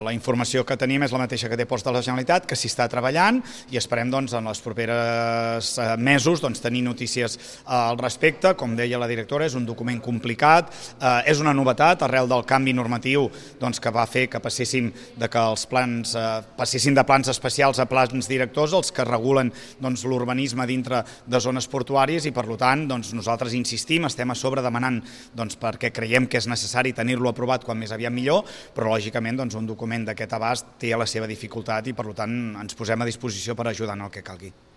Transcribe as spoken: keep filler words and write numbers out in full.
La informació que tenim és la mateixa que té Ports de la Generalitat, que s'hi està treballant i esperem doncs, en els propers mesos doncs, tenir notícies al respecte. Com deia la directora, és un document complicat, eh, és una novetat arrel del canvi normatiu doncs, que va fer que passéssim de que els plans eh, passessin de plans especials a plans directors, els que regulen doncs, l'urbanisme dintre de zones portuàries i per tant doncs, nosaltres insistim, estem a sobre demanant doncs, perquè creiem que és necessari tenir-lo aprovat quan més aviat millor, però lògicament doncs, un document d'aquest abast té la seva dificultat i per tant ens posem a disposició per ajudar en el que calgui.